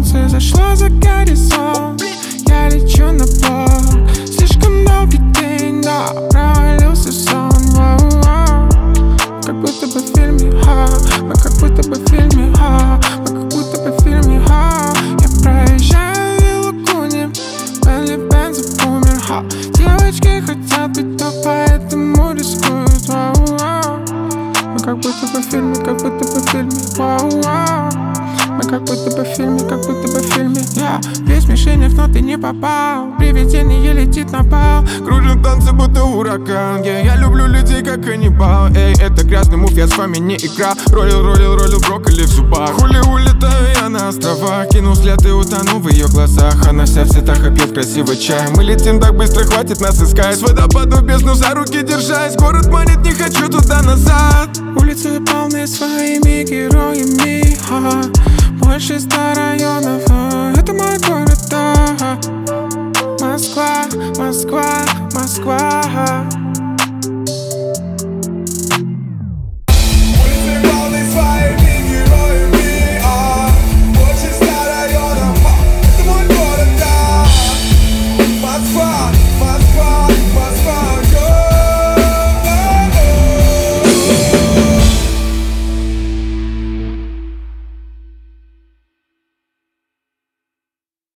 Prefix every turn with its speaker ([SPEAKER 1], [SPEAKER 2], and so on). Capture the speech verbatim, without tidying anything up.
[SPEAKER 1] солнце зашло за горизонт. Я лечу на бок. Слишком долгий день, да, провалился в сон. Воу-воу. Мы как будто бы в фильме, ха. Мы как будто бы в фильме, ха. Мы как будто бы в фильме, ха. Я проезжаю Виллу Куни, Бенли Бенза умер, ха. Девочки хотят быть топ, поэтому рискуют. Воу-воу. Мы как будто бы в фильме, как будто бы в фильме, воу-воу. Мы как будто бы в фильме, как будто бы в фильме. Я весь в мишенях, но ты не попал. Привидение летит на пол.
[SPEAKER 2] Кружит танцы, будто ураган. yeah. Я люблю людей, как каннибал. Эй, это грязный мув, я с вами не играл. Ролил, ролил, ролил брокколи в зубах. Хули улетаю я на острова. Кинул взгляд и утонул в ее глазах. Она вся в цветах и пьет красивый чай. Мы летим так быстро, хватит нас искать. С водопаду в бездну за руки держась. Город манит, не хочу туда-назад.
[SPEAKER 1] Улицы полны своими героями, ха. Больше ста районов, а, это мой город, да. Москва, Москва, Москва.